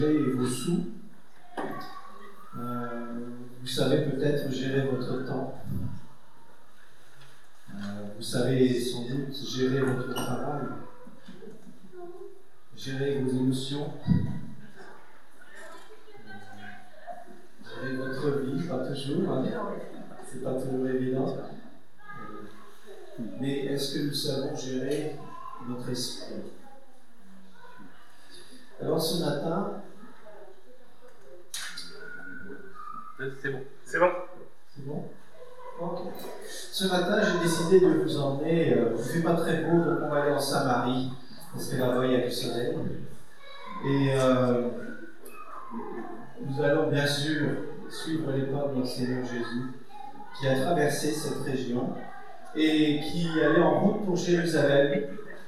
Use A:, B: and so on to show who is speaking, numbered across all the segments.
A: Et vos sous, vous savez peut-être gérer votre temps, vous savez sans doute gérer votre travail, gérer vos émotions, gérer votre vie, pas toujours, hein. C'est pas toujours évident. Mais est-ce que nous savons gérer notre esprit? Alors ce matin,
B: c'est bon. C'est bon.
A: C'est bon? Ok. Ce matin, j'ai décidé de vous emmener. Il ne fait pas très beau, donc on va aller en Samarie, parce que là-bas, il n'y a du soleil. Et nous allons bien sûr suivre les pas de notre Seigneur Jésus, qui a traversé cette région et qui allait en route pour Jérusalem.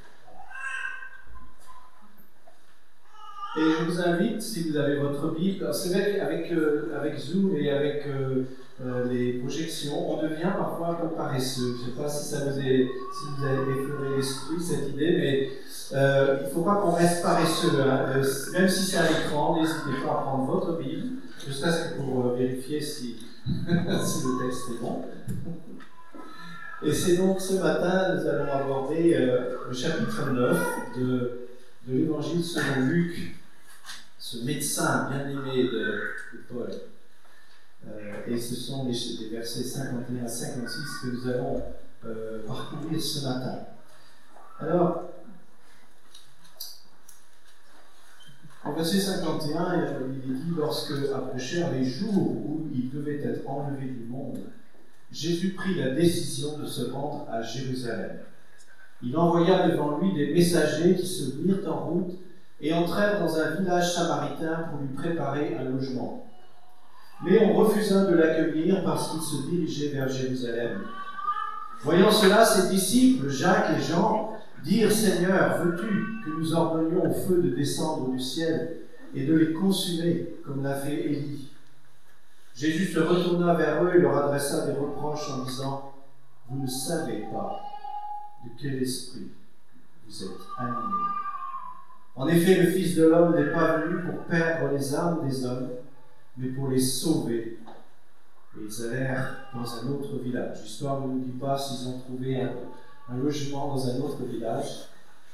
A: Et je vous invite, si vous avez votre Bible, c'est vrai qu'avec Zoom et avec les projections, on devient parfois un peu paresseux. Je ne sais pas si vous avez effleuré l'esprit, cette idée, mais il ne faut pas qu'on reste paresseux. Hein. Même si c'est à l'écran, n'hésitez pas à prendre votre Bible, juste que pour vérifier si le texte est bon. Et c'est donc ce matin, nous allons aborder le chapitre 9 de l'Évangile selon Luc, ce médecin bien-aimé de Paul. Et ce sont les versets 51 à 56 que nous allons parcourir ce matin. Alors, en verset 51, il est dit « Lorsque approchèrent les jours où il devait être enlevé du monde, Jésus prit la décision de se rendre à Jérusalem. Il envoya devant lui des messagers qui se mirent en route et entrèrent dans un village samaritain pour lui préparer un logement. Mais on refusa de l'accueillir parce qu'il se dirigeait vers Jérusalem. Voyant cela, ses disciples, Jacques et Jean, dirent « Seigneur, veux-tu que nous ordonnions au feu de descendre du ciel et de les consumer, comme l'a fait Élie ?» Jésus se retourna vers eux et leur adressa des reproches en disant « Vous ne savez pas de quel esprit vous êtes animés. En effet, le Fils de l'homme n'est pas venu pour perdre les âmes des hommes, mais pour les sauver. » Et ils allèrent dans un autre village. L'histoire ne nous dit pas s'ils ont trouvé un logement dans un autre village.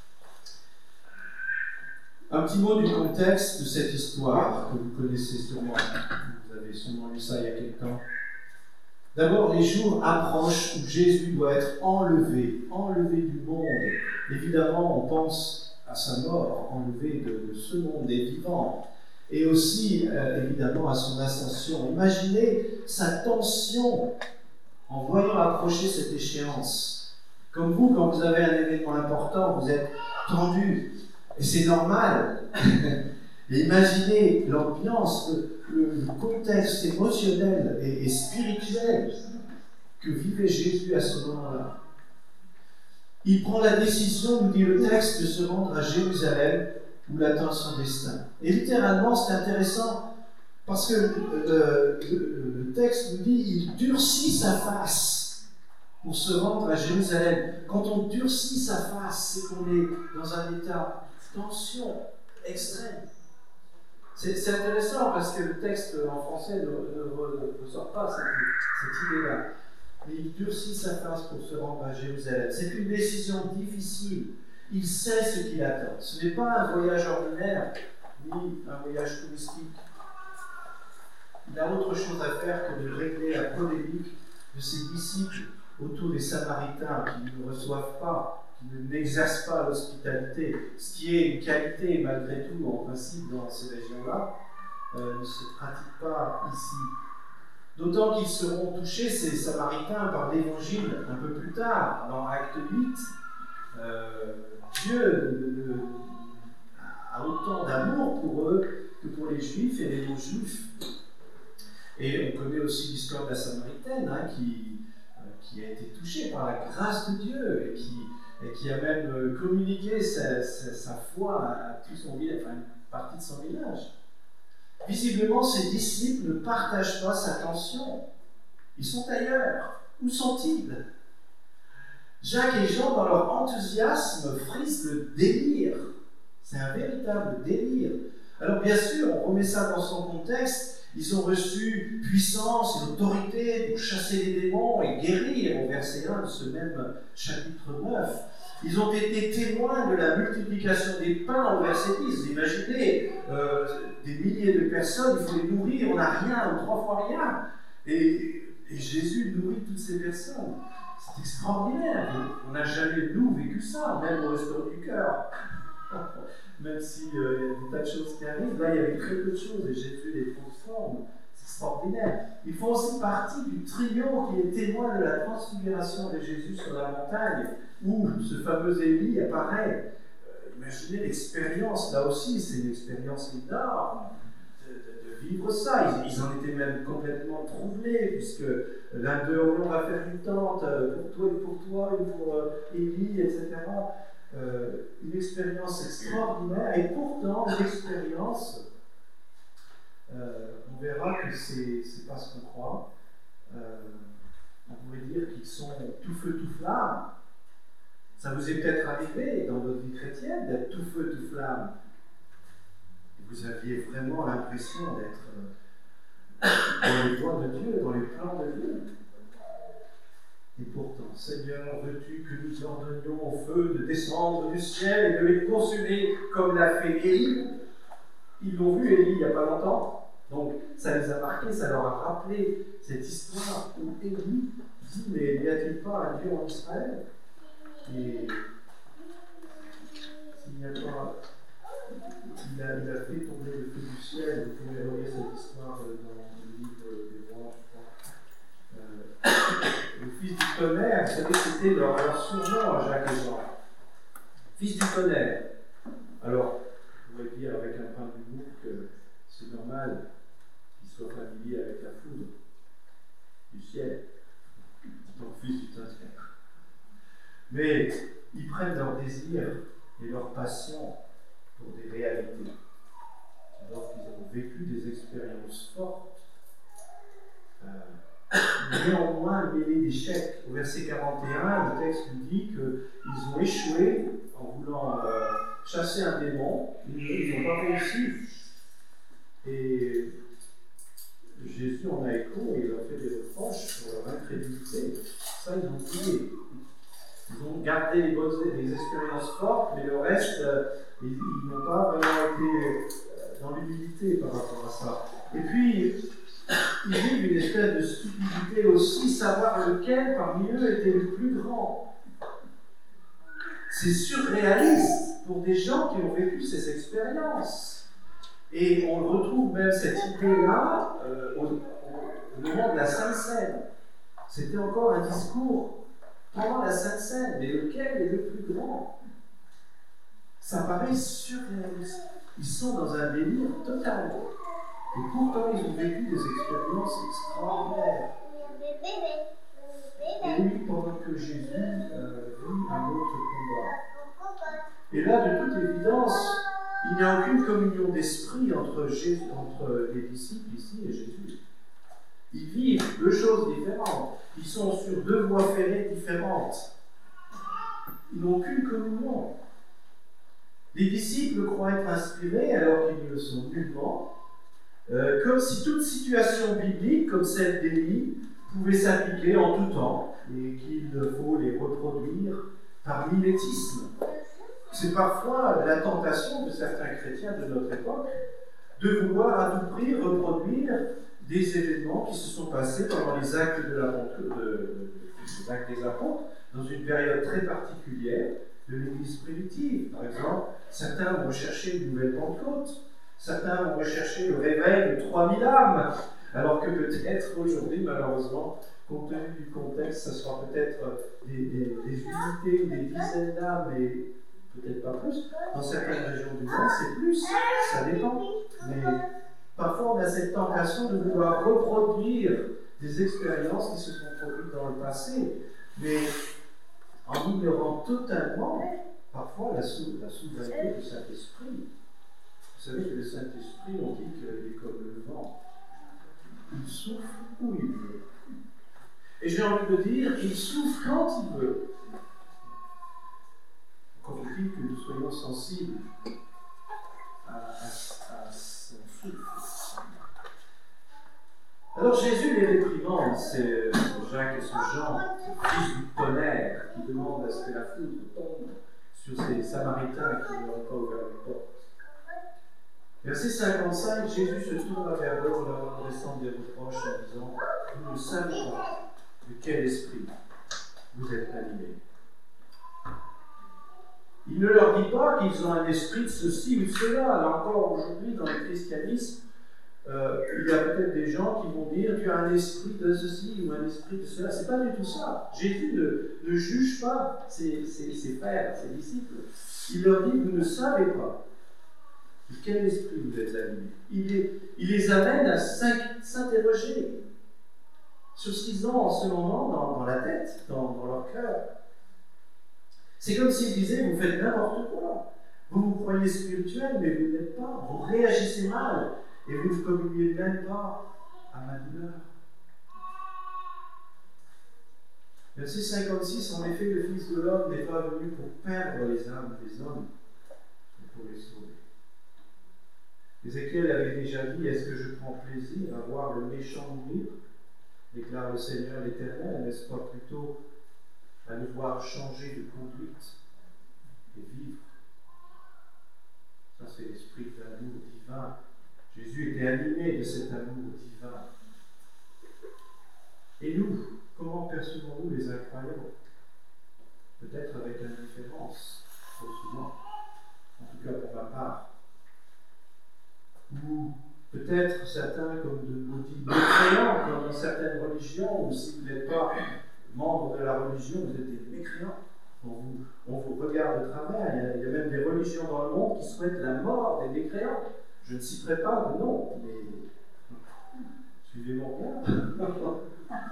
A: Un petit mot du contexte de cette histoire que vous connaissez sûrement. Vous avez sûrement lu ça il y a quelque temps. D'abord, les jours approchent où Jésus doit être enlevé du monde. Évidemment, on pense à sa mort, enlevé de ce monde des vivants. Et aussi, évidemment, à son ascension. Imaginez sa tension en voyant approcher cette échéance. Comme vous, quand vous avez un événement important, vous êtes tendu. Et c'est normal. Et imaginez l'ambiance, le contexte émotionnel et spirituel que vivait Jésus à ce moment-là. Il prend la décision, nous dit le texte, de se rendre à Jérusalem où l'attend son destin. Et littéralement, c'est intéressant parce que le texte nous dit il durcit sa face pour se rendre à Jérusalem. Quand on durcit sa face, c'est qu'on est dans un état de tension extrême. C'est intéressant parce que le texte en français ne ressort pas cette idée-là. Mais il durcit sa face pour se rendre à Jérusalem. C'est une décision difficile. Il sait ce qui l'attend. Ce n'est pas un voyage ordinaire, ni un voyage touristique. Il a autre chose à faire que de régler la polémique de ses disciples autour des Samaritains qui ne reçoivent pas, qui n'exercent pas l'hospitalité, ce qui est une qualité malgré tout en principe dans ces régions-là, ne se pratique pas ici. D'autant qu'ils seront touchés, ces Samaritains, par l'Évangile un peu plus tard, dans Acte 8. Dieu a autant d'amour pour eux que pour les Juifs et les non-Juifs. Et on connaît aussi l'histoire de la Samaritaine qui a été touchée par la grâce de Dieu et qui a même communiqué sa foi à tout son village, enfin une partie de son village. Visiblement, ses disciples ne partagent pas sa tension. Ils sont ailleurs. Où sont-ils ? Jacques et Jean, dans leur enthousiasme, frisent le délire. C'est un véritable délire. Alors bien sûr, on remet ça dans son contexte, ils ont reçu puissance et autorité pour chasser les démons et guérir, au verset 1 de ce même chapitre 9. Ils ont été témoins de la multiplication des pains au verset 10. Vous imaginez, des milliers de personnes, il faut les nourrir, on n'a rien, ou 3 fois rien. Et Jésus nourrit toutes ces personnes. C'est extraordinaire. On n'a jamais, nous, vécu ça, même au Resto du Cœur. Même s'il y a des tas de choses qui arrivent, là, il y avait très peu de choses et Jésus les transforme. C'est extraordinaire. Ils font aussi partie du trio qui est témoin de la transfiguration de Jésus sur la montagne, où ce fameux Élie apparaît. Imaginez l'expérience, là aussi, c'est une expérience énorme de vivre ça. Ils en étaient même complètement troublés, puisque l'un d'eux, on va faire une tente pour toi et pour Élie, etc. Une expérience extraordinaire, et pourtant une expérience, on verra que c'est pas ce qu'on croit. On pourrait dire qu'ils sont tout feu, tout flamme. Ça vous est peut-être arrivé dans votre vie chrétienne d'être tout feu, tout flamme. Et vous aviez vraiment l'impression d'être dans les voies de Dieu, dans les plans de Dieu. Et pourtant, Seigneur, veux-tu que nous ordonnions au feu de descendre du ciel et de les consumer comme l'a fait Élie? Ils l'ont vu, Élie, il n'y a pas longtemps. Donc, ça les a marqués, ça leur a rappelé cette histoire où Élie dit, mais n'y a-t-il pas un Dieu en Israël? Et s'il n'y a pas, il a fait tomber le feu du ciel. Vous pouvez relire cette histoire dans le livre des Rois, je crois. Le fils du tonnerre, vous savez, c'était leur surnom à Jacques et Jean. Fils du tonnerre. Alors, vous pourrez dire avec un brin d'humour que c'est normal qu'il soit familier avec la foudre du ciel. Donc, fils du tonnerre. Mais ils prennent leur désir et leur passion pour des réalités. Lorsqu'ils ont vécu des expériences fortes, néanmoins mêlés d'échecs. Au verset 41, le texte nous dit qu'ils ont échoué en voulant chasser un démon. Ils n'ont pas réussi. Et Jésus en a écho et leur fait des reproches pour leur incrédulité. Ça, ils ont oublié. Ils ont gardé les expériences fortes, mais le reste, ils n'ont pas vraiment été dans l'humilité par rapport à ça. Et puis, ils vivent une espèce de stupidité aussi, savoir lequel parmi eux était le plus grand. C'est surréaliste pour des gens qui ont vécu ces expériences. Et on retrouve même cette idée-là au moment de la Sainte Seine. C'était encore un discours pendant la Sainte Seine, mais lequel est le plus grand? Ça paraît surréaliste. Ils sont dans un délire total. Et pourtant, ils ont vécu des expériences extraordinaires. Et oui, pendant que Jésus vit un autre combat. Et là, de toute évidence, il n'y a aucune communion d'esprit entre les disciples ici et Jésus. Ils vivent deux choses différentes. Ils sont sur deux voies ferrées différentes. Ils n'ont aucune communion. Les disciples croient être inspirés alors qu'ils ne le sont nullement, comme si toute situation biblique, comme celle d'Élie, pouvait s'appliquer en tout temps et qu'il faut les reproduire par mimétisme. C'est parfois la tentation de certains chrétiens de notre époque de vouloir à tout prix reproduire des événements qui se sont passés pendant les actes des actes des apôtres, dans une période très particulière de l'Église primitive. Par exemple, certains vont rechercher une nouvelle Pentecôte, certains vont rechercher le réveil de 3000 âmes, alors que peut-être aujourd'hui, malheureusement, compte tenu du contexte, ça sera peut-être des unités, des dizaines d'âmes, et peut-être pas plus. Dans certaines régions du monde, c'est plus, ça dépend. Mais parfois, on a cette tentation de vouloir reproduire des expériences qui se sont produites dans le passé, mais en ignorant totalement, parfois, la souveraineté du Saint-Esprit. Vous savez que le Saint-Esprit, on dit qu'il est comme le vent. Il souffle où il veut. Et j'ai envie de dire, il souffle quand il veut. Encore faut-il que nous soyons sensibles à souffle. Alors Jésus les réprimande, c'est Jacques et ce Jean, fils du tonnerre, qui demandent à ce que la foudre tombe sur ces Samaritains qui n'auraient pas ouvert les portes. Verset 55, Jésus se tourna vers eux en leur adressant des reproches en disant « Vous ne savez pas de quel esprit vous êtes animés. » Il ne leur dit pas qu'ils ont un esprit de ceci ou de cela. Là encore, aujourd'hui, dans le christianisme, il y a peut-être des gens qui vont dire « Tu as un esprit de ceci ou un esprit de cela. » Ce n'est pas du tout ça. Jésus ne juge pas ses frères, ses disciples. Il leur dit « Vous ne savez pas. » De quel esprit vous êtes animés? Il les amène à s'interroger sur ce qu'ils ont en ce moment dans la tête, dans leur cœur. C'est comme s'il disait, vous faites n'importe quoi. Vous vous croyez spirituel, mais vous ne l'êtes pas. Vous réagissez mal et vous ne communiez même pas à ma douleur. Verset 56, en effet, le Fils de l'homme n'est pas venu pour perdre les âmes des hommes, mais pour les sauver. Ézéchiel avait déjà dit, est-ce que je prends plaisir à voir le méchant mourir, déclare le Seigneur l'Éternel, n'est-ce pas plutôt à le voir changer de conduite et vivre? Ça, c'est l'esprit d'amour divin. Jésus était animé de cet amour divin. Et nous, comment percevons-nous les incroyants? Peut-être avec indifférence, trop souvent, en tout cas pour ma part. Ou peut-être certains comme de maudits mécréants, comme dans certaines religions, ou si vous n'êtes pas membre de la religion, vous êtes des mécréants. On vous regarde de travers. Il y a même des religions dans le monde qui souhaitent la mort des mécréants. Je ne citerai pas de nom, mais suivez mon regard.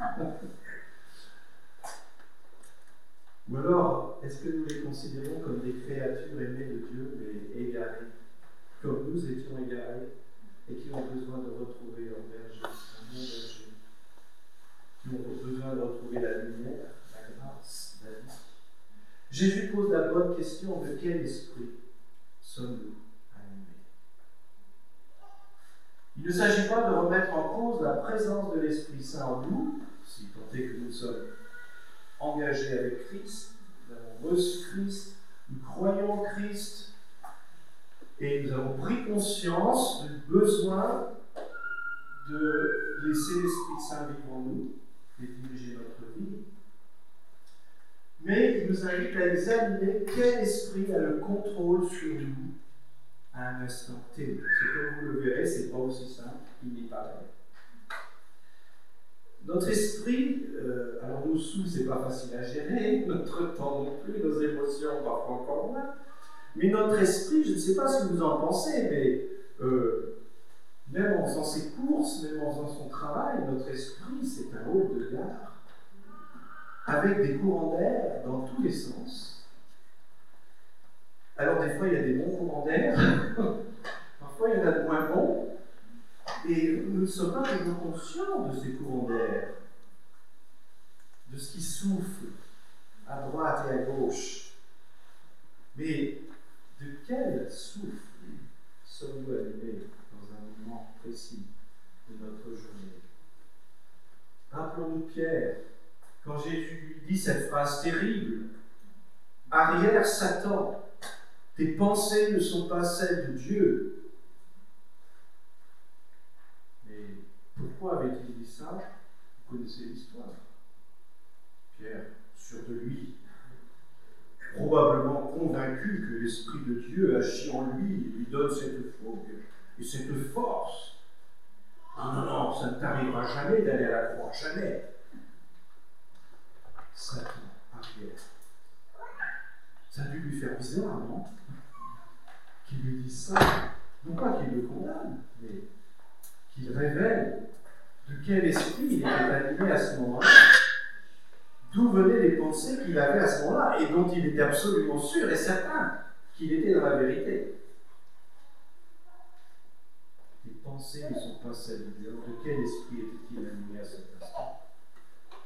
A: Ou alors, est-ce que nous les considérons comme des créatures aimées de Dieu, mais égarées, comme nous étions égarés, et qui ont besoin de retrouver leur berger, un bon berger, qui ont besoin de retrouver la lumière, la grâce, la vie? Jésus pose la bonne question, de quel esprit sommes-nous animés? Il ne s'agit pas de remettre en cause la présence de l'Esprit Saint en nous, si tant est que nous sommes engagés avec Christ, nous avons reçu Christ, nous croyons en Christ, et nous avons pris conscience du besoin de laisser l'Esprit Saint vivre en nous et diriger notre vie. Mais il nous invite à examiner quel esprit a le contrôle sur nous à un instant T. C'est comme vous le verrez, ce n'est pas aussi simple qu'il n'y paraît. Notre esprit, alors nous sous, c'est pas facile à gérer, notre temps non plus, nos émotions parfois encore moins. Mais notre esprit, je ne sais pas ce que vous en pensez, mais même en faisant ses courses, même en faisant son travail, notre esprit, c'est un hall de gare, avec des courants d'air dans tous les sens. Alors des fois, il y a des bons courants d'air, parfois il y en a de moins bons, et nous ne sommes pas toujours conscients de ces courants d'air, de ce qui souffle à droite et à gauche. Mais de quel souffle sommes-nous animés dans un moment précis de notre journée? Rappelons-nous Pierre, quand Jésus lui dit cette phrase terrible, « Arrière Satan, tes pensées ne sont pas celles de Dieu. » Mais pourquoi avait-il dit ça? Vous connaissez l'histoire. Pierre, sûr de lui, probablement convaincu que l'Esprit de Dieu agit en lui et lui donne cette fougue et cette force. Non, non, non, ça ne t'arrivera jamais d'aller à la croix, jamais. Satan arrière. Ça a dû lui faire bizarre, non? Qu'il lui dise ça. Non pas qu'il le condamne, mais qu'il révèle de quel esprit il était animé à ce moment-là. D'où venaient les pensées qu'il avait à ce moment-là, et dont il était absolument sûr et certain qu'il était dans la vérité. Les pensées ne sont pas celles de Dieu. De quel esprit était-il animé à cet instant?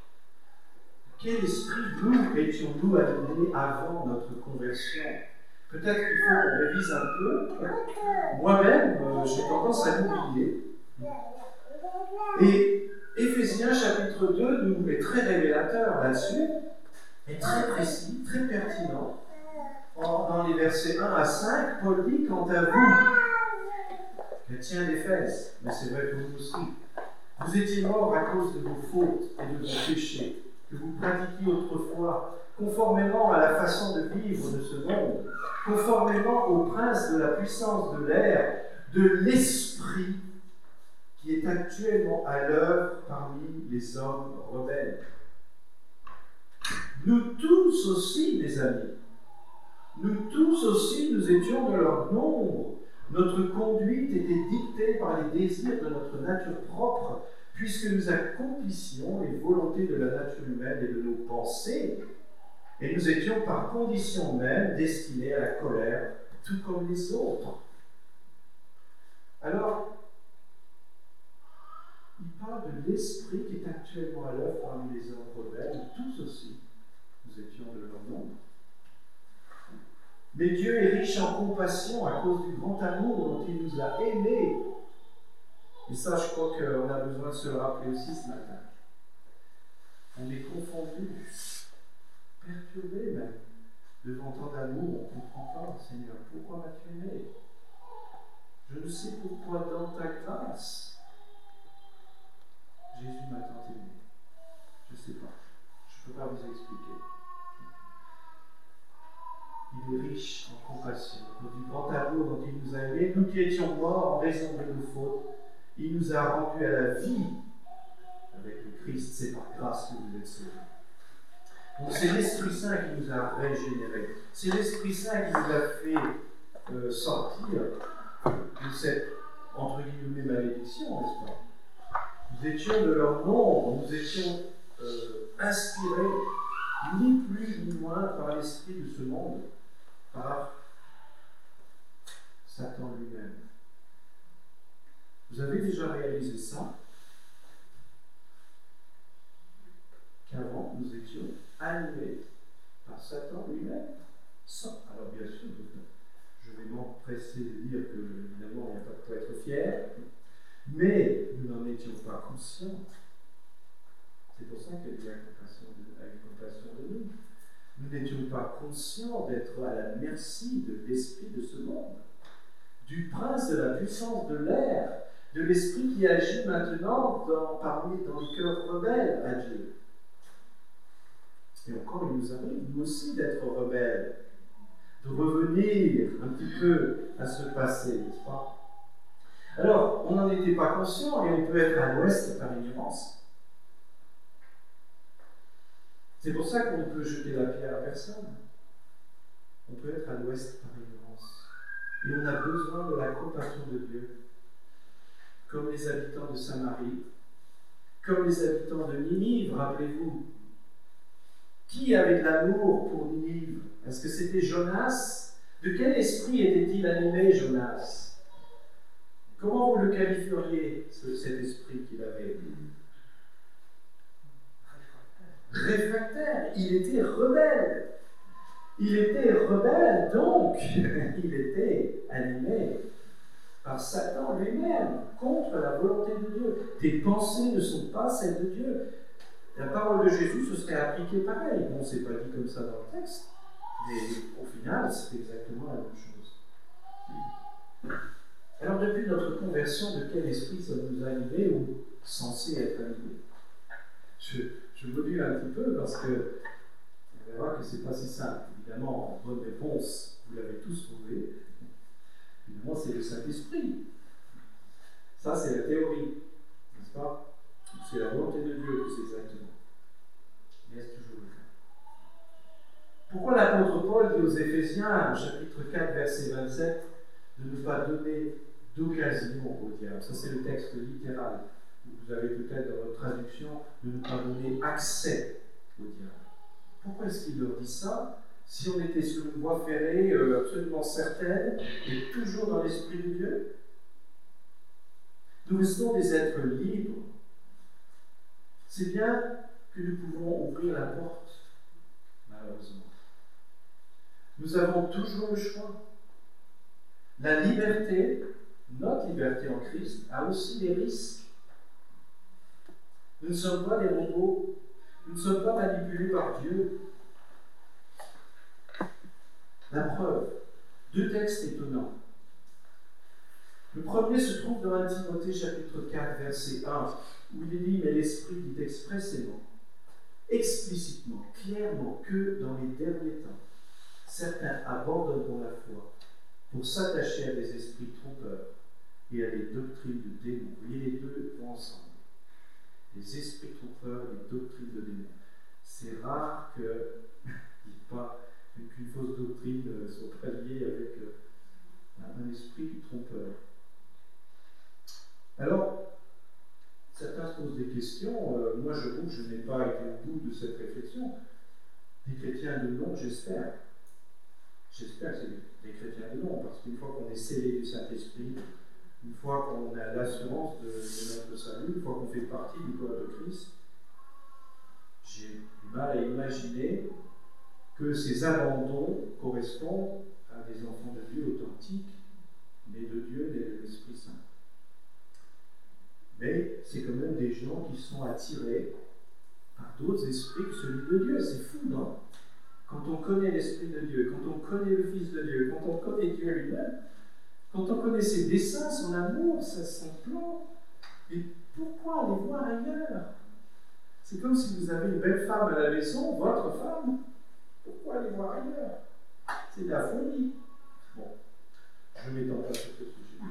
A: De quel esprit nous étions-nous animés avant notre conversion? Peut-être qu'il faut qu'on révise un peu. Moi-même, j'ai tendance à l'oublier. Et Éphésiens chapitre 2 nous est très révélateur là-dessus, est très précis, très pertinent. Dans les versets 1 à 5, Paul dit: quant à vous, chrétiens d'Éphèse, mais c'est vrai que vous aussi, vous étiez morts à cause de vos fautes et de vos péchés, que vous pratiquiez autrefois, conformément à la façon de vivre de ce monde, conformément au prince de la puissance de l'air, de l'esprit qui est actuellement à l'œuvre parmi les hommes rebelles. Nous tous aussi, mes amis, nous tous aussi, nous étions de leur nombre. Notre conduite était dictée par les désirs de notre nature propre, puisque nous accomplissions les volontés de la nature humaine et de nos pensées, et nous étions par condition même destinés à la colère, tout comme les autres. Alors, il parle de l'esprit qui est actuellement à l'œuvre parmi les hommes rebelles. Tous aussi, nous étions de leur nombre. Mais Dieu est riche en compassion à cause du grand amour dont il nous a aimés. Et ça, je crois qu'on a besoin de se le rappeler aussi ce matin. On est confondu, perturbé même, devant tant d'amour. On ne comprend pas, Seigneur, pourquoi m'as-tu aimé? Je ne sais pourquoi dans ta grâce, Jésus m'a tant aimé. Je ne sais pas. Je ne peux pas vous expliquer. Il est riche en compassion, du grand amour dont il nous a aimés. Nous qui étions morts en raison de nos fautes, il nous a rendus à la vie avec le Christ. C'est par grâce que vous êtes sauvés. Donc c'est l'Esprit Saint qui nous a régénérés. C'est l'Esprit Saint qui nous a fait sortir de cette, entre guillemets, malédiction, n'est-ce pas? Nous étions de leur nombre, nous étions inspirés, ni plus ni moins par l'esprit de ce monde, par Satan lui-même. Vous avez déjà réalisé ça? Qu'avant, nous étions animés par Satan lui-même. Alors bien sûr, je vais m'empresser de dire que, évidemment, il n'y a pas de quoi être fier, mais nous n'en étions pas conscients. C'est pour ça qu'il y a une compassion de nous. Nous n'étions pas conscients d'être à la merci de l'esprit de ce monde, du prince de la puissance de l'air, de l'esprit qui agit maintenant dans le cœur rebelle à Dieu. Et encore, il nous arrive, nous aussi, d'être rebelles, de revenir un petit peu à ce passé, n'est-ce pas? Alors, on n'en était pas conscient et on peut être à l'ouest par ignorance. C'est pour ça qu'on ne peut jeter la pierre à personne. On peut être à l'ouest par ignorance. Et on a besoin de la compassion de Dieu. Comme les habitants de Samarie, comme les habitants de Ninive, rappelez-vous. Qui avait de l'amour pour Ninive? Est-ce que c'était Jonas? De quel esprit était-il animé, Jonas? Comment vous le qualifieriez, cet esprit qu'il avait? Réfractaire. Il était rebelle. Il était rebelle, donc il était animé par Satan lui-même, contre la volonté de Dieu. Tes pensées ne sont pas celles de Dieu. La parole de Jésus se serait appliquée pareil. Bon, c'est pas dit comme ça dans le texte, mais au final, c'est exactement la même chose. Alors, depuis notre conversion, de quel esprit ça nous a animés ou censé être animés? Je module un petit peu parce que on verra que c'est pas si simple. Évidemment, en bonne réponse, vous l'avez tous trouvé. Évidemment, c'est le Saint-Esprit. Ça, c'est la théorie, n'est-ce pas? C'est la volonté de Dieu, plus exactement. Mais est-ce toujours le cas? Pourquoi l'apôtre Paul dit aux Éphésiens, chapitre 4, verset 27, de ne pas donner d'occasion au diable? Ça, c'est le texte littéral. Vous avez peut-être dans votre traduction de ne pas donner accès au diable. Pourquoi est-ce qu'il leur dit ça? Si on était sur une voie ferrée absolument certaine et toujours dans l'Esprit de Dieu, nous restons des êtres libres. C'est bien que nous pouvons ouvrir la porte, malheureusement. Nous avons toujours le choix. La liberté, notre liberté en Christ, a aussi des risques. Nous ne sommes pas des robots, nous ne sommes pas manipulés par Dieu. La preuve, 2 textes étonnants. Le premier se trouve dans 1 Timothée chapitre 4, verset 1, où il est dit, mais l'Esprit dit expressément, explicitement, clairement, que dans les derniers temps, certains abandonneront la foi pour s'attacher à des esprits trompeurs et à des doctrines de démons. Vous voyez, les deux vont ensemble. Les esprits trompeurs et les doctrines de démons. C'est rare que, qu'une fausse doctrine soit liée avec un esprit trompeur. Alors, certains se posent des questions. Moi, j'avoue que je n'ai pas été au bout de cette réflexion. Des chrétiens de nom, j'espère. J'espère que c'est des chrétiens de nom, parce qu'une fois qu'on est scellé du Saint-Esprit, une fois qu'on a l'assurance de notre salut, une fois qu'on fait partie du corps de Christ, j'ai du mal à imaginer que ces abandons correspondent à des enfants de Dieu authentiques, nés de Dieu, nés de l'Esprit Saint. Mais c'est quand même des gens qui sont attirés par d'autres esprits que celui de Dieu. C'est fou, non? Quand on connaît l'Esprit de Dieu, quand on connaît le Fils de Dieu, quand on connaît Dieu lui-même, quand on connaît ses desseins, son amour, son plan, et pourquoi aller voir ailleurs? C'est comme si vous avez une belle femme à la maison, votre femme, pourquoi aller voir ailleurs? C'est de la folie. Bon, je ne m'étends pas sur ce sujet.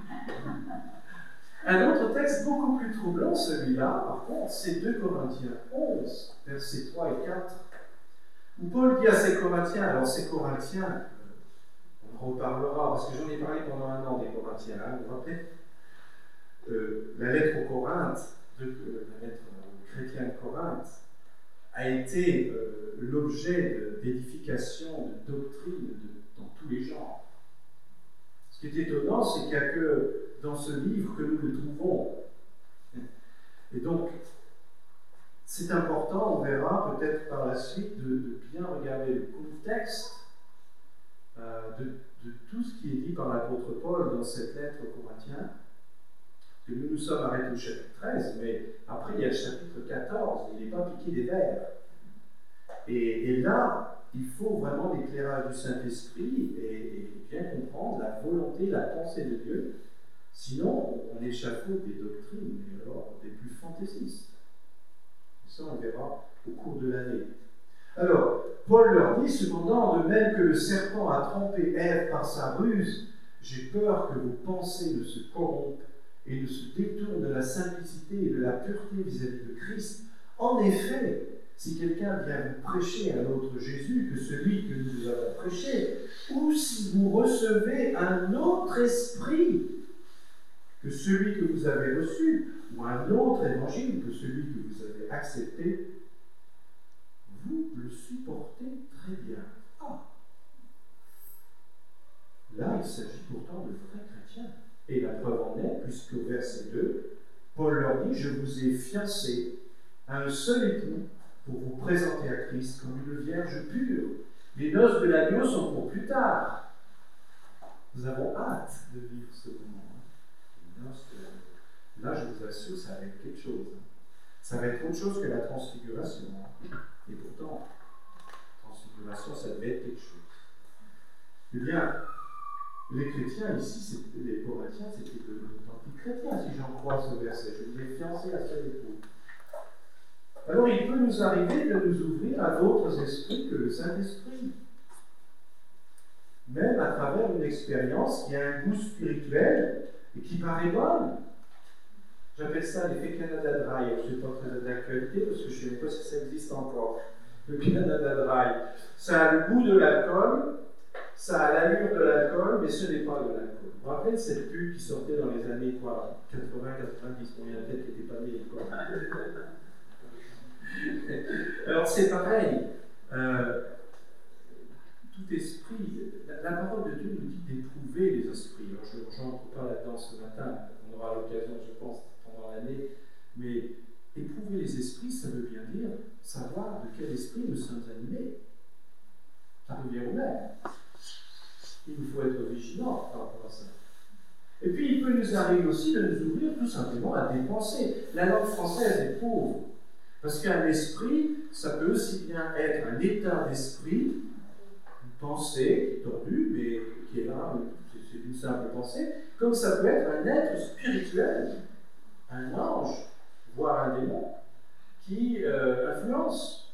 A: Un autre texte beaucoup plus troublant, celui-là, par contre, c'est 2 Corinthiens 11, versets 3 et 4, où Paul dit à ces Corinthiens, alors ces Corinthiens, on en reparlera, parce que j'en ai parlé pendant un an des Corinthiens, hein, vous vous rappelez la lettre aux Corinthes, la lettre aux chrétiens de Corinthe, a été l'objet d'édification, de doctrine dans tous les genres. Ce qui est étonnant, c'est qu'il n'y a que dans ce livre que nous le trouvons. Et donc, c'est important, on verra peut-être par la suite, de bien regarder le contexte de tout ce qui est dit par l'apôtre Paul dans cette lettre aux Corinthiens. Que nous nous sommes arrêtés au chapitre 13, mais après il y a le chapitre 14, il n'est pas piqué des vers. Et là, il faut vraiment l'éclairage du Saint-Esprit et bien comprendre la volonté, la pensée de Dieu. Sinon, on échafaude des doctrines, mais alors des plus fantaisistes. Et ça, on verra au cours de l'année. Alors, Paul leur dit cependant, de même que le serpent a trompé Ève par sa ruse, j'ai peur que vos pensées ne se corrompent et ne se détournent de la simplicité et de la pureté vis-à-vis de Christ. En effet, si quelqu'un vient vous prêcher un autre Jésus que celui que nous avons prêché, ou si vous recevez un autre esprit que celui que vous avez reçu, ou un autre évangile que celui que vous avez accepté, vous le supportez très bien. Ah. Là, il s'agit pourtant de vrais chrétiens. Et la preuve en est, puisque au verset 2, Paul leur dit « Je vous ai fiancés à un seul époux pour vous présenter à Christ comme une vierge pure. Les noces de l'agneau sont pour plus tard. » Nous avons hâte de vivre ce moment. Les noces de l'agneau. Là, je vous assure, ça va être quelque chose. Ça va être autre chose que la transfiguration. Et pourtant, la transfiguration, ça devait être quelque chose. Eh bien, les chrétiens ici, les Corinthiens, c'était d'authentiques chrétiens, si j'en crois ce verset. Je vous ai fiancé à seul époux. Alors, il peut nous arriver de nous ouvrir à d'autres esprits que le Saint-Esprit. Même à travers une expérience qui a un goût spirituel et qui paraît bonne. J'appelle ça l'effet Canada Dry. Je ne sais pas très d'actualité parce que je ne sais pas si ça existe encore. Le Canada Dry. Ça a le goût de l'alcool. Ça a l'allure de l'alcool, mais ce n'est pas de l'alcool. Vous vous rappelez de cette pub qui sortait dans les années 80-90, bon, il y en a peut-être qui n'étaient pas nés encore. Alors c'est pareil. Tout esprit, la parole de Dieu nous dit d'éprouver les esprits. Alors je n'entre pas là-dedans ce matin, on aura l'occasion, je pense, pendant l'année, mais éprouver les esprits, ça veut bien dire savoir de quel esprit nous sommes animés. Ça revient au même. Il nous faut être vigilants par rapport à ça. Et puis, il peut nous arriver aussi de nous ouvrir tout simplement à dépenser. La langue française est pauvre. Parce qu'un esprit, ça peut aussi bien être un état d'esprit, une pensée qui est tordue, mais qui est là, c'est une simple pensée, comme ça peut être un être spirituel, un ange, voire un démon, qui influence.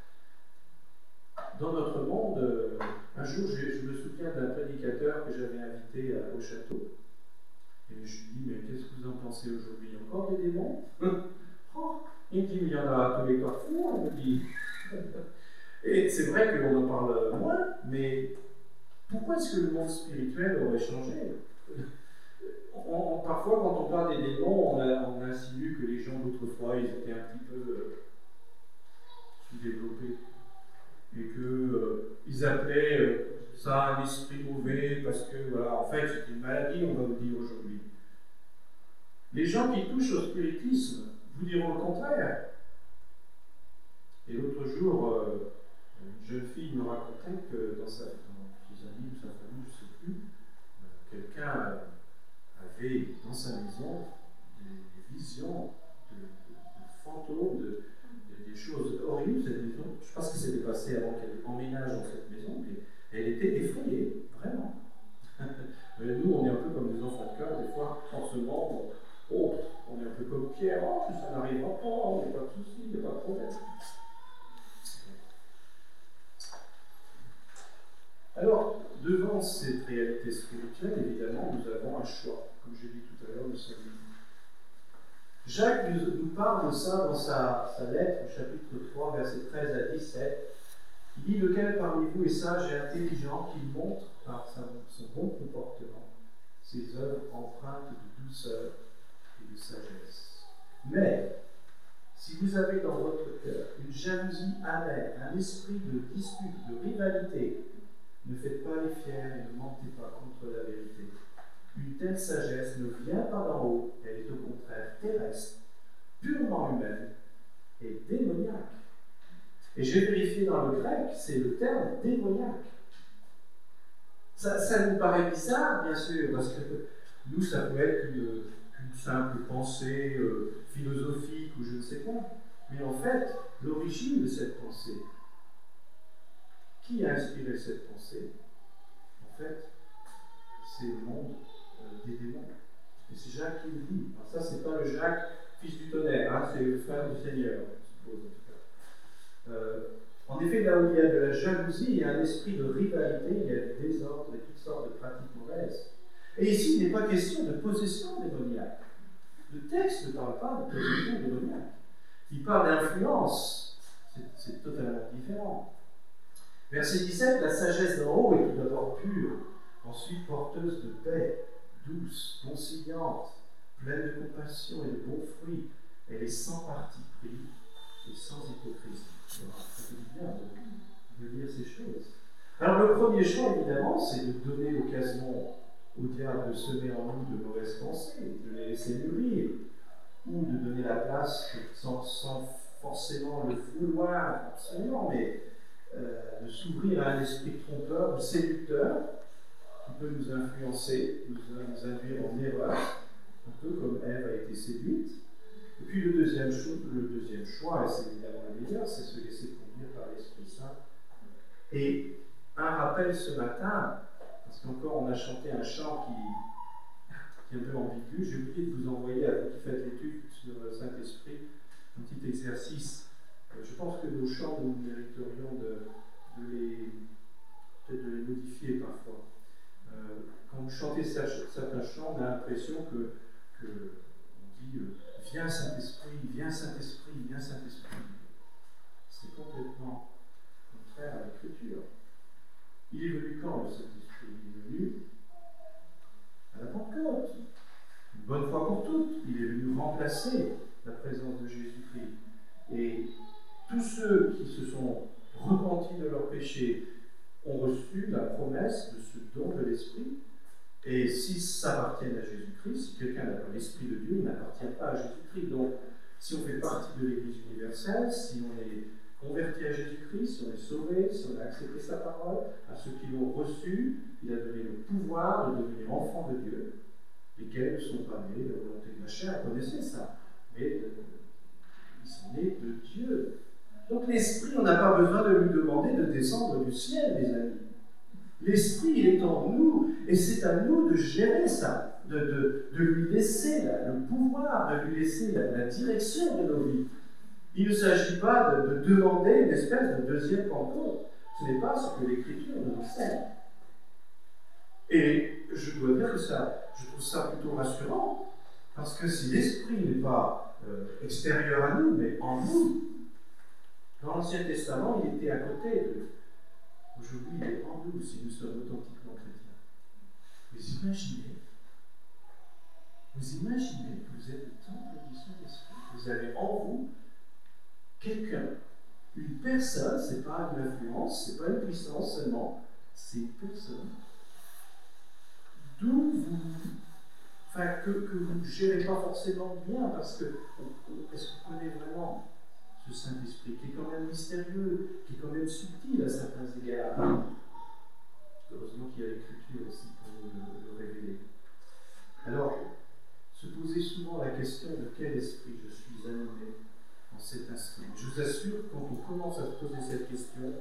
A: Dans notre monde, un jour, je me souviens d'un prédicateur que j'avais invité au château. Et je lui dis, mais qu'est-ce que vous en pensez aujourd'hui? Encore des démons? Oh, il me dit, mais il y en a à tous les carrefours, il me dit. Et c'est vrai qu'on en parle moins, mais pourquoi est-ce que le monde spirituel aurait changé? Parfois, quand on parle des démons, on insinue que les gens d'autrefois, ils étaient un petit peu sous-développés. Et qu'ils appelaient ça un esprit mauvais, parce que, voilà, en fait, c'est une maladie, on va vous dire aujourd'hui. Les gens qui touchent au spiritisme vous diront le contraire. Et l'autre jour, une jeune fille me racontait que dans ses amis ou sa famille, je ne sais plus, quelqu'un avait dans sa maison des visions de fantômes, des choses horribles. Cette maison, je ne sais pas ce qui s'était passé avant qu'elle emménage dans cette maison, mais elle était effrayée, vraiment. Nous, on est un peu comme des enfants de cœur, des fois, forcément, on est un peu comme Pierre, ça n'arrivera pas, il n'y a pas de souci, il n'y a pas de problème. Alors, devant cette réalité spirituelle, évidemment, nous avons un choix. Comme j'ai dit tout à l'heure, nous sommes libres. Jacques nous parle de ça dans sa lettre, au chapitre 3, versets 13 à 17. Il dit, lequel parmi vous est sage et intelligent, qui montre par son bon comportement ses œuvres empreintes de douceur et de sagesse. Mais, si vous avez dans votre cœur une jalousie amère, un esprit de dispute, de rivalité, ne faites pas les fiers et ne mentez pas contre la vérité. Une telle sagesse ne vient pas d'en haut, elle est au contraire terrestre, purement humaine et démoniaque. Et j'ai vérifié dans le grec, c'est le terme démoniaque. Ça nous paraît bizarre, bien sûr, parce que nous, ça peut être une simple pensée philosophique ou je ne sais quoi. Mais en fait, l'origine de cette pensée, qui a inspiré cette pensée? En fait, c'est le monde des démons. Et c'est Jacques qui le dit. Alors ça, c'est pas le Jacques, fils du tonnerre, hein, c'est le frère du Seigneur, je suppose en tout cas. En effet, là où il y a de la jalousie, il y a un esprit de rivalité, il y a du désordre et toutes sortes de pratiques mauvaises. Et ici, il n'est pas question de possession démoniaque. Le texte ne parle pas de possession démoniaque. Il parle d'influence. C'est totalement différent. Verset 17, la sagesse d'en haut est tout d'abord pure, ensuite porteuse de paix, douce, conciliante, pleine de compassion et de bons fruits. Elle est sans parti pris et sans hypocrisie. Ça fait du bien de lire ces choses. Alors le premier choix, évidemment, c'est de donner l'occasion au diable de semer en nous de mauvaises pensées, de les laisser mûrir, ou de donner la place sans forcément le vouloir, absolument, mais de s'ouvrir à un esprit trompeur ou séducteur qui peut nous influencer, nous induire en erreur, un peu comme Ève a été séduite. Et puis le deuxième choix, et c'est évidemment le meilleur, c'est se laisser conduire par l'Esprit Saint. Et un rappel ce matin, parce qu'encore on a chanté un chant qui est un peu ambigu, j'ai oublié de vous envoyer, à vous qui faites l'étude sur le Saint-Esprit, un petit exercice. Je pense que nos chants, nous mériterions de les modifier parfois. Quand vous chantez certains chants, on a l'impression que on dit viens Saint-Esprit, viens Saint-Esprit, viens Saint-Esprit. C'est complètement contraire à l'Écriture. Il est venu quand le Saint-Esprit? Il est venu à la Pentecôte. Une bonne fois pour toutes, il est venu remplacer la présence de Jésus-Christ. Et tous ceux qui se sont repentis de leurs péchés ont reçu la promesse de ce don de l'Esprit. Et s'ils s'appartiennent à Jésus-Christ, si quelqu'un n'a pas l'Esprit de Dieu, il n'appartient pas à Jésus-Christ. Donc, si on fait partie de l'Église universelle, si on est convertis à Jésus-Christ, si on est sauvé, si on a accepté sa parole, à ceux qui l'ont reçu, il a donné le pouvoir de devenir enfants de Dieu, lesquels ne sont pas nés de la volonté de la chair, vous connaissez ça, mais ils sont nés de Dieu. Donc l'Esprit, on n'a pas besoin de lui demander de descendre du ciel, mes amis. L'Esprit, il est en nous, et c'est à nous de gérer ça, de lui laisser le pouvoir, de lui laisser la direction de nos vies. Il ne s'agit pas de demander une espèce de deuxième Pentecôte. Ce n'est pas ce que l'Écriture nous enseigne. Et je dois dire que je trouve ça plutôt rassurant, parce que si l'Esprit n'est pas extérieur à nous, mais en nous, dans l'Ancien Testament, il était à côté de nous. Aujourd'hui, il est en nous si nous sommes authentiquement chrétiens. Vous imaginez que vous êtes le temple du Saint-Esprit. Vous avez en vous quelqu'un, une personne, ce n'est pas une influence, ce n'est pas une puissance seulement, c'est une personne que vous ne gérez pas forcément bien, parce que est-ce qu'on connaît vraiment ce Saint-Esprit, qui est quand même mystérieux, qui est quand même subtil à certains égards. Heureusement qu'il y a l'Écriture aussi pour nous le révéler. Alors, se poser souvent la question de quel esprit je suis animé en cet instant. Je vous assure, quand on commence à se poser cette question,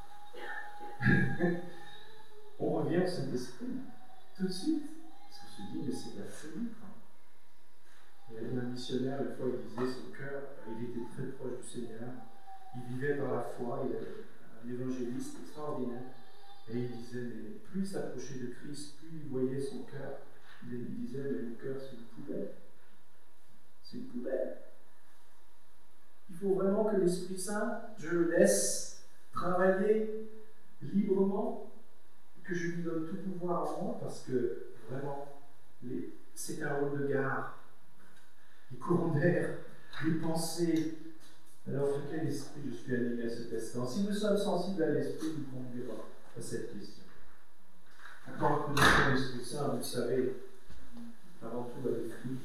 A: on revient au Saint-Esprit, tout de suite. Parce qu'on se dit, mais c'est de la folie. Il y avait un missionnaire, une fois, il disait son cœur, il était très proche du Seigneur, il vivait par la foi, il était un évangéliste extraordinaire, et il disait, mais plus il s'approchait de Christ, plus il voyait son cœur. Il disait, mais le cœur, c'est une poubelle. C'est une poubelle. Il faut vraiment que l'Esprit Saint, je le laisse travailler librement, que je lui donne tout pouvoir en moi, parce que vraiment, c'est un rôle de garde. Les courants d'air, les pensées. Alors, de quel esprit je suis animé à cet instant? Si nous sommes sensibles à l'esprit, nous conduira à cette question. Quand nous connaissons l'Esprit Saint, vous le savez, avant tout à l'esprit,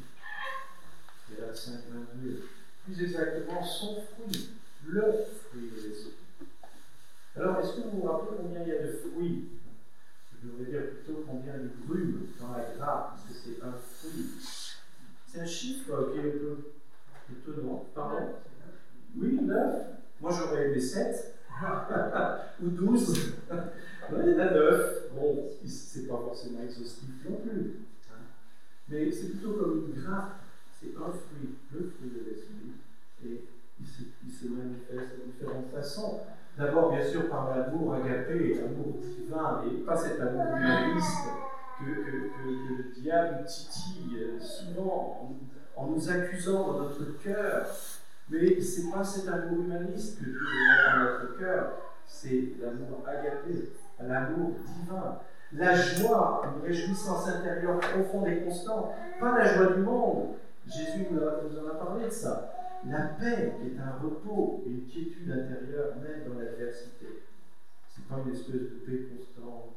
A: et là, 5-22, plus exactement son fruit, le fruit de l'esprit. Alors, est-ce que vous vous rappelez combien il y a de fruits? Je devrais dire plutôt combien de grumes dans la grappe, parce que c'est un fruit. C'est un chiffre qui est un peu étonnant. Pardon? Oui, 9. Moi, j'aurais aimé 7. Ou 12. Il y en a 9. Bon, c'est pas forcément exhaustif non plus. Mais c'est plutôt comme une grappe. C'est un fruit, le fruit de l'esprit. Et il se manifeste de différentes façons. D'abord, bien sûr, par l'amour agapé, l'amour divin, et pas cet amour humaniste que le diable titille souvent en nous accusant dans notre cœur. Mais ce n'est pas cet amour humaniste que Dieu met dans notre cœur, c'est l'amour agapé, l'amour divin. La joie, une réjouissance intérieure profonde et constante, pas la joie du monde. Jésus nous en a parlé de ça. La paix qui est un repos, une quiétude intérieure, même dans l'adversité. Ce n'est pas une espèce de paix constante.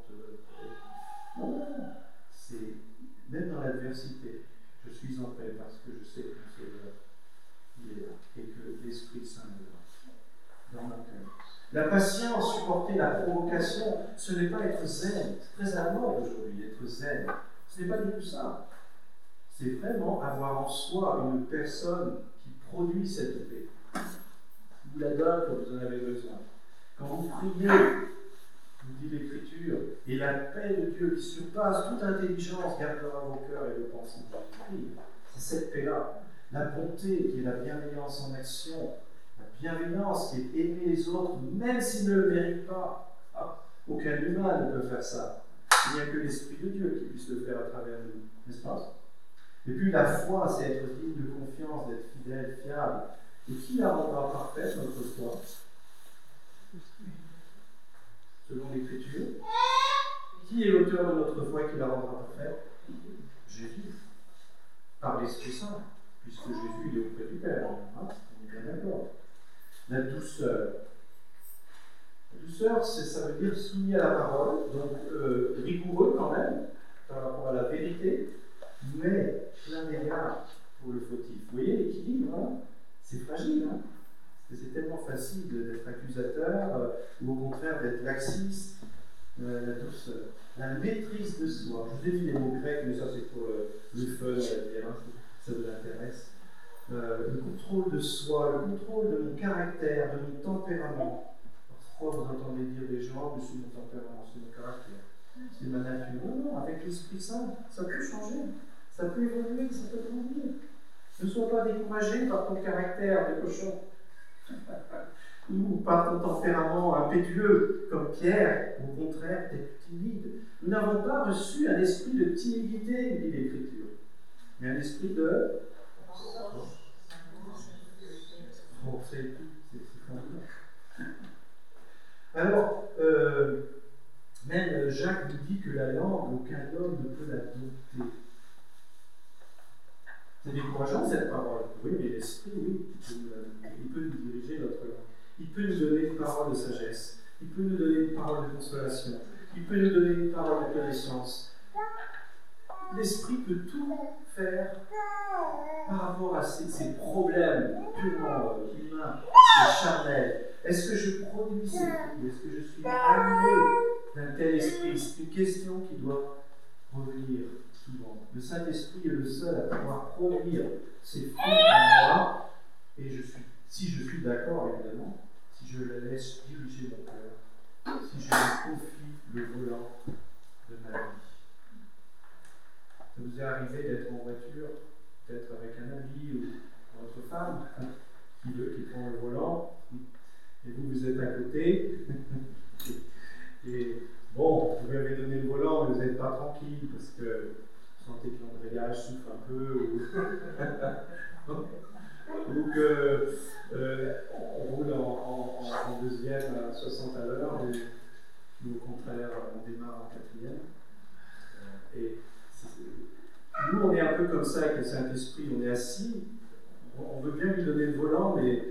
A: Non, c'est même dans l'adversité. Je suis en paix parce que je sais que mon Seigneur il est là et que l'Esprit Saint est là dans mon cœur. La patience, supporter la provocation, ce n'est pas être zen. C'est très à la mode aujourd'hui, être zen. Ce n'est pas du tout ça. C'est vraiment avoir en soi une personne qui produit cette paix. Vous la donne quand vous en avez besoin. Quand vous priez, nous dit l'Écriture, et la paix de Dieu qui surpasse toute intelligence gardera vos cœurs et vos pensées par Christ. C'est cette paix-là. La bonté qui est la bienveillance en action, la bienveillance qui est aimer les autres, même s'ils ne le méritent pas. Aucun humain ne peut faire ça. Il n'y a que l'Esprit de Dieu qui puisse le faire à travers nous, n'est-ce pas? Et puis la foi, c'est être digne de confiance, d'être fidèle, fiable. Et qui la rendra parfaite, notre foi? Selon l'Écriture. Qui est l'auteur de notre foi et qui la rendra parfaite? Jésus. Par l'Esprit Saint, puisque Jésus il est auprès du Père. On est bien d'accord. La douceur. La douceur, ça veut dire soumis à la parole, donc rigoureux quand même, par rapport à la vérité, mais plein d'égard pour le fautif. Vous voyez l'équilibre, hein? C'est fragile, hein? que c'est tellement facile d'être accusateur ou au contraire d'être laxiste. La douceur, la maîtrise de soi. Je vous ai mis les mots grecs, mais ça c'est pour le fun, on va dire, hein, ça vous intéresse. Le contrôle de soi, le contrôle de mon caractère, de mon tempérament. Parfois vous entendez dire des gens, c'est mon tempérament, c'est mon caractère, c'est ma nature. Non, avec l'Esprit Saint, ça peut changer, ça peut évoluer, ça peut grandir. Ne sois pas découragé par ton caractère de cochon. Ou par ton tempérament impétueux, comme Pierre, au contraire, t'es timide. Nous n'avons pas reçu un esprit de timidité, dit l'Écriture, mais un esprit de... Bon, c'est formidable. Alors, même Jacques nous dit que la langue, aucun homme ne peut la dompter. C'est décourageant cette parole. Oui, mais l'esprit, oui, il peut nous diriger notre langue. Il peut nous donner une parole de sagesse. Il peut nous donner une parole de consolation. Il peut nous donner une parole de connaissance. L'esprit peut tout faire par rapport à ces problèmes purement humains et charnels. Est-ce que je produis ces fruits? Est-ce que je suis animé d'un tel esprit? C'est une question qui doit revenir souvent. Le Saint-Esprit est le seul à pouvoir produire ces fruits en moi. Et si je suis d'accord, évidemment, si je le laisse diriger mon cœur, si je lui confie le volant de ma vie. Ça vous est arrivé d'être en voiture, peut-être avec un ami ou votre femme qui prend le volant, et vous êtes à côté, et bon, vous lui avez donné le volant, mais vous n'êtes pas tranquille parce que vous sentez que l'embrayage souffle un peu, ou que on roule en deuxième à 60 à l'heure, ou au contraire, on démarre en quatrième. Et nous, on est un peu comme ça avec le Saint-Esprit, on est assis, on veut bien lui donner le volant, mais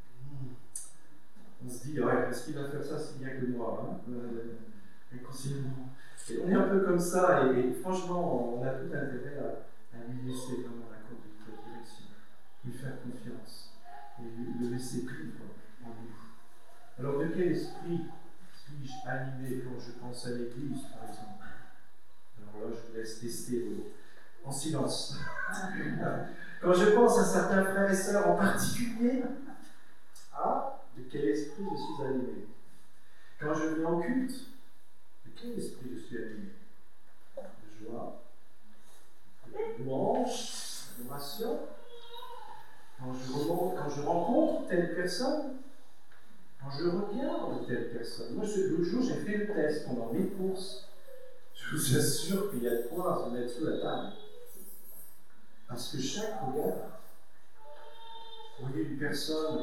A: on se dit, ouais, est-ce qu'il va faire ça si bien que moi, hein, inconsciemment. Et on est un peu comme ça, et franchement, on a tout intérêt à lui laisser vraiment la conduite, la direction, lui faire confiance, et le laisser vivre en nous. Alors, de quel esprit suis-je animé quand je pense à l'Église, par exemple? Alors là, je vous laisse tester en silence. Quand je pense à certains frères et sœurs en particulier, de quel esprit je suis animé? Quand je viens en culte, de quel esprit je suis animé? De joie, de louange, d'adoration. Quand je rencontre telle personne, quand je regarde telle personne. Moi, l'autre jour, j'ai fait le test pendant mes courses. Je vous assure qu'il y a de quoi se mettre sous la table. Parce que chaque regard, vous voyez une personne,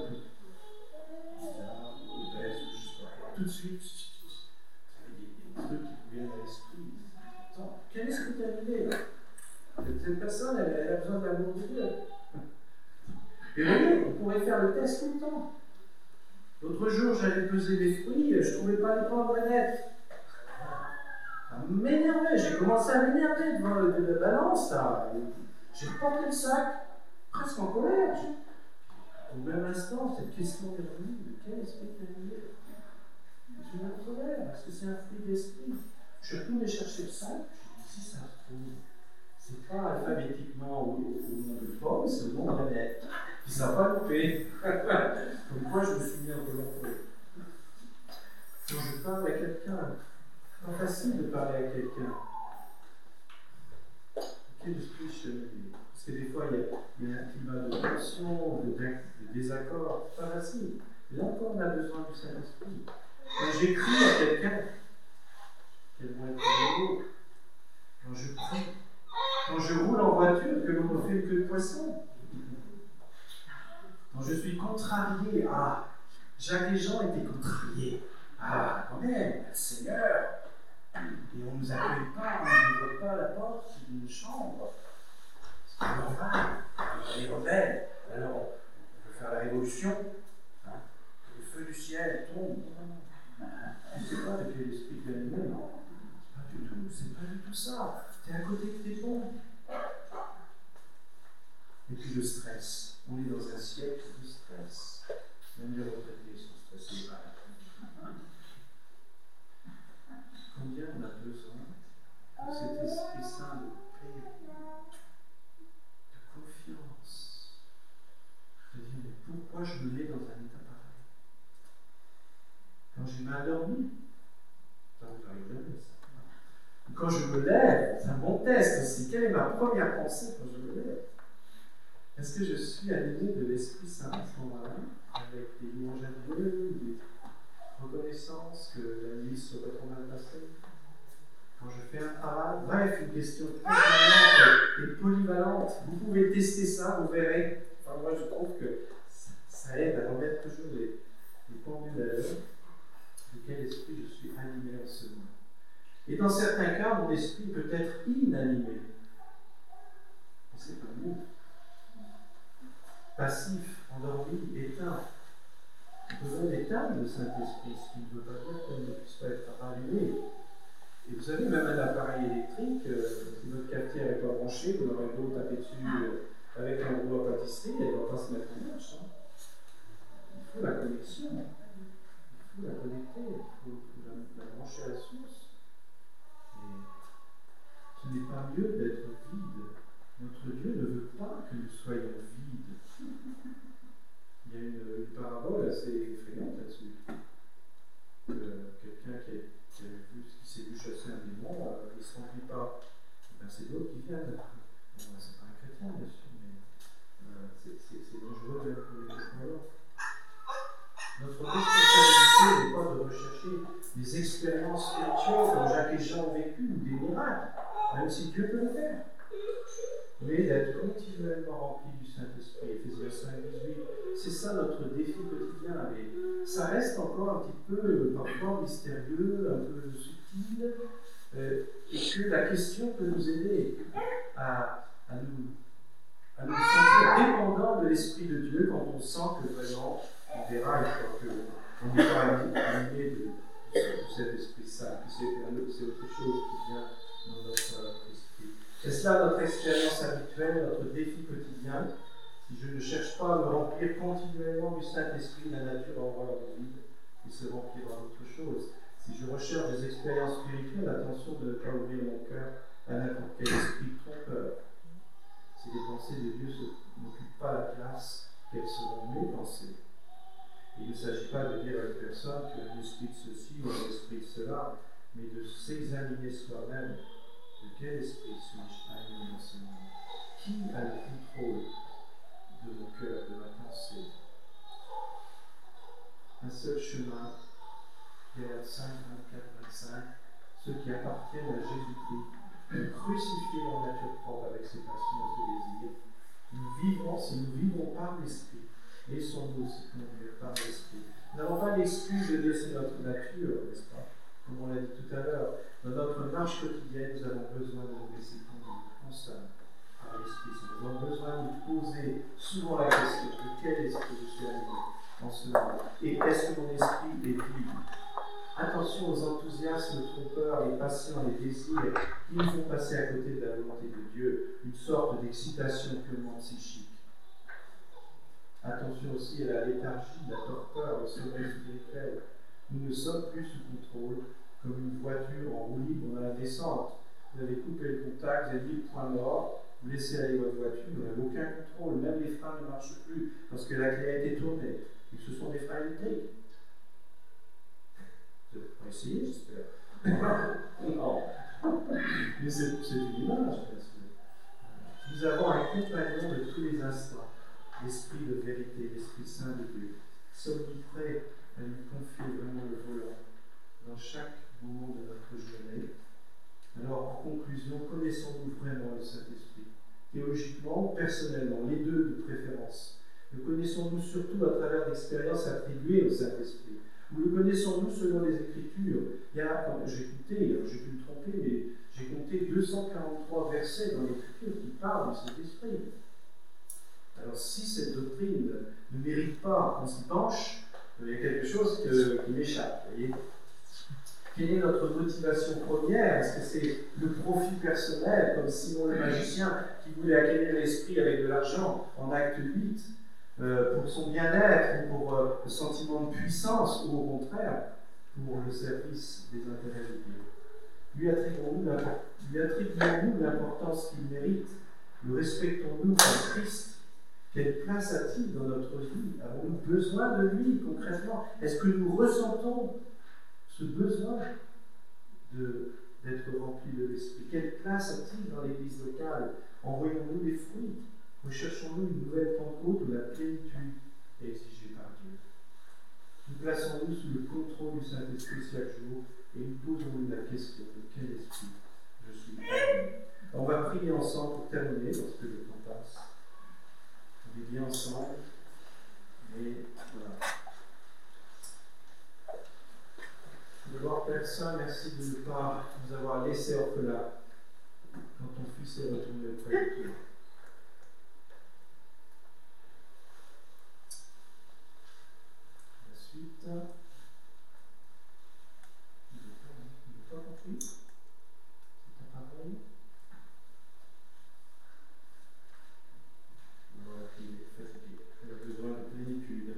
A: tout de suite, il y a des trucs qui vous viennent à l'esprit. Attends, quel esprit t'a animé là? Cette personne, elle a besoin de l'amour de Dieu. Et vous voyez, on pourrait faire le test tout le temps. L'autre jour, j'allais peser les fruits, je ne trouvais pas les pommes nettes. Ça m'énervait, j'ai commencé à m'énerver devant la balance là. J'ai porté le sac, presque en colère. Au même instant, cette question est revenue, de quel esprit t'es animé? Je me colère, est-ce que c'est un fruit d'esprit? Je suis retourné chercher le sac, je me si ça se trouve, c'est pas alphabétiquement au nom de pomme, c'est au nom de la lettre. Puis ça n'a pas loupé. Donc moi, je me suis mis en colère. Quand je parle à quelqu'un, c'est pas facile de parler à quelqu'un. Quel esprit je suis animé? Parce que des fois, il y a un climat de tension, de désaccord. C'est pas facile. Et là encore, on a besoin du Saint-Esprit. Quand j'écris à quelqu'un, quels vont être les mots? Quand je prie, quand je roule en voiture, que l'on me fait que de poisson. Quand je suis contrarié, Jacques et Jean étaient contrariés. Quand même, le Seigneur. Et on ne nous accueille pas, on ne ouvre pas la porte d'une chambre. C'est normal. On est rebelles. Alors, on peut faire la révolution. Le feu du ciel tombe. Tu ne sais pas de quel esprit tu es animé, non? C'est pas du tout ça. Tu es à côté de tes pompes. Et puis le stress. On est dans un siècle de stress. Même les retraités sont stressés par combien on a besoin de cet Esprit Saint de paix, de confiance, de dire mais pourquoi je me mets dans un état pareil? Quand j'ai mal dormi, ça vous arrive jamais ça. Quand je me lève, c'est un bon test aussi. Quelle est ma première pensée quand je me lève? Est-ce que je suis animé de l'Esprit Saint à ce moment-là, avec des louanges à Dieu, des reconnaissances que la nuit serait trop mal passée? Quand je fais un travail, bref, une question très importante et polyvalente. Vous pouvez tester ça, vous verrez. Enfin, moi, je trouve que ça aide à remettre toujours les pendules à l'heure. De quel esprit je suis animé en ce moment? Et dans certains cas, mon esprit peut être inanimé. Et c'est pas mieux. Passif, endormi, éteint. On peut même éteindre le Saint-Esprit, ce qui ne veut pas dire qu'il ne puisse pas être rallumé. Et vous savez, même un appareil électrique, si votre cafetière n'est pas branchée, vous aurez beau taper dessus avec un rouleau à pâtisserie, elle ne va pas se mettre en marche. Il faut la connexion, il faut la connecter, il faut la brancher à la source. Et ce n'est pas mieux d'être vide. Notre Dieu ne veut pas que nous soyons vides. Il y a une parabole assez effrayante là-dessus. Quelqu'un qui s'est vu chasser un démon, il ne se remplit pas. Ben, c'est d'autres qui viennent. Bon, c'est pas un chrétien, bien sûr, mais c'est dangereux même pour les croyants. Notre responsabilité n'est pas de rechercher des expériences spirituelles comme Jacques et Jean ont vécu ou des miracles, même si Dieu peut le faire. Mais d'être continuellement rempli du Saint-Esprit. Éphésiens 5, 18. C'est ça notre défi quotidien. Et ça reste encore un petit peu, parfois, mystérieux, un peu subtil, et que la question peut nous aider à nous sentir dépendants de l'Esprit de Dieu quand on sent que vraiment on déraille, qu'on n'est pas animé de cet Esprit Saint. C'est autre chose qui vient dans notre esprit. Est-ce là notre expérience habituelle, notre défi quotidien? Si je ne cherche pas à me remplir continuellement du Saint-Esprit, la nature envoie le vide et se remplira d'autre chose. Si je recherche des expériences spirituelles, attention de ne pas ouvrir mon cœur à n'importe quel esprit trompeur. Si les pensées de Dieu n'occupent pas la place, quelles seront mes pensées? Il ne s'agit pas de dire à une personne que un esprit de ceci ou un esprit de cela, mais de s'examiner soi-même. De quel esprit suis-je animé en ce moment? Qui a le contrôle de mon cœur, de ma pensée? Un seul chemin, Pierre 5, 24, 25, ceux qui appartiennent à Jésus-Christ ont crucifié leur nature propre avec ses passions et ses désirs. Nous vivons, si nous vivons par l'Esprit, laissons-nous aussi conduire par l'Esprit. Nous n'avons pas l'excuse de laisser notre nature, n'est-ce pas? Comme on l'a dit tout à l'heure, dans notre marche quotidienne, nous avons besoin de nous laisser conduire constamment par l'Esprit. Nous avons besoin de nous poser souvent la question de quel esprit je suis animé en ce moment. Et est-ce que mon esprit est vide? Attention aux enthousiasmes trompeurs, les passions, les désirs qui nous font passer à côté de la volonté de Dieu, une sorte d'excitation purement psychique. Attention aussi à la léthargie, la torpeur, le sommeil spirituel. Nous ne sommes plus sous contrôle, comme une voiture en roue libre dans la descente. Vous avez coupé le contact, vous avez mis le point mort, vous laissez aller votre voiture, vous n'avez aucun contrôle, même les freins ne marchent plus parce que la clé a été tournée. Et ce sont des freins électriques. Vous n'avez pas essayé, j'espère. Non. Mais c'est une image, bien sûr. Nous avons un compagnon de tous les instants, l'Esprit de vérité, l'Esprit Saint de Dieu. Sommes-nous prêts à lui confier vraiment le volant dans chaque moment de notre journée? Alors, en conclusion, connaissons-nous vraiment le Saint-Esprit? Théologiquement ou personnellement, les deux de préférence. Le connaissons-nous surtout à travers l'expérience attribuée au Saint-Esprit? Ou le connaissons-nous selon les Écritures? Il y a, quand j'ai pu me tromper, mais j'ai compté 243 versets dans l'Écriture qui parlent du Saint-Esprit. Alors, si cette doctrine ne mérite pas qu'on s'y penche, il y a quelque chose qui m'échappe, voyez. Quelle est notre motivation première? Est-ce que c'est le profit personnel, comme Simon le magicien qui voulait acquérir l'esprit avec de l'argent en acte 8? pour son bien-être ou pour le sentiment de puissance ou au contraire pour le service des intérêts de Dieu. Lui attribuons-nous l'importance qu'il mérite? Le respectons-nous comme Christ? Quelle place a-t-il dans notre vie? Avons-nous besoin de lui concrètement? Est-ce que nous ressentons ce besoin d'être remplis de l'Esprit? Quelle place a-t-il dans l'Église locale? Envoyons-nous des fruits? Recherchons-nous une nouvelle Pentecôte où la plénitude est exigée par Dieu? Nous plaçons-nous sous le contrôle du Saint-Esprit chaque jour et nous posons-nous la question de quel esprit je suis animé? On va prier ensemble pour terminer parce que le temps passe. On est bien ensemble. Et voilà. D'abord, Père Saint, merci de ne pas nous avoir laissé orphelins quand ton Fils est retourné auprès de toi. Ensuite, il n'a pas compris. C'est ta parole. Voilà, il est fatigué. Il a besoin de plénitude.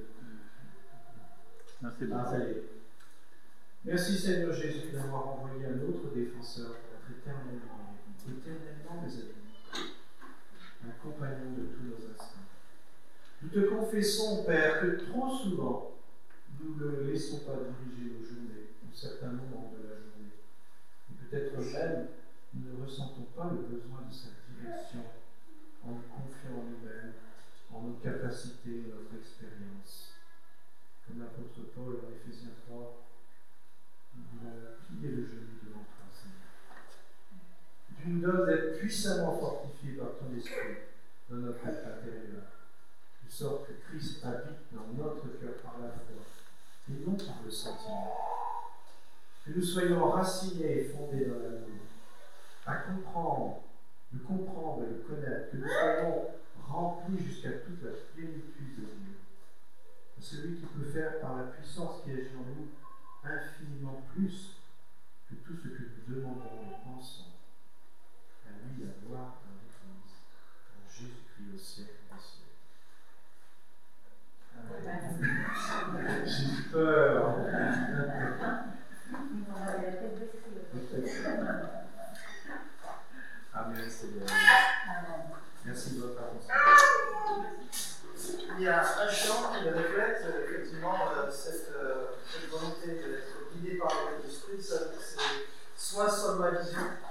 B: Merci beaucoup.
A: Ça y est. Merci Seigneur Jésus d'avoir envoyé un autre défenseur pour être éternellement mes amis, un compagnon de tous nos instants. Nous te confessons, Père, que trop souvent, nous ne le laissons pas diriger nos journées, ou certains moments de la journée. Et peut-être même, nous ne ressentons pas le besoin de sa direction en nous confiant en nous-mêmes, en nos capacités et notre expérience. Comme l'apôtre Paul en Éphésiens 3, nous voulons plier le genou devant toi, Seigneur. Tu nous donnes d'être puissamment fortifiés par ton esprit dans notre être intérieur, de sorte que Christ habite dans notre cœur par la foi, et non par le sentiment. Que nous soyons enracinés et fondés dans l'amour, à le comprendre et le connaître, que nous soyons remplis jusqu'à toute la plénitude de Dieu. Celui qui peut faire par la puissance qui agit en nous infiniment plus que tout ce que nous demandons et pensons. À lui la gloire dans l'Église, en Jésus-Christ au siècle des siècles. J'ai peur. Amen, Seigneur. Merci de votre attention.
C: Il y a un chant qui reflète effectivement cette volonté d'être guidé par l'Esprit. C'est Sois ma vision.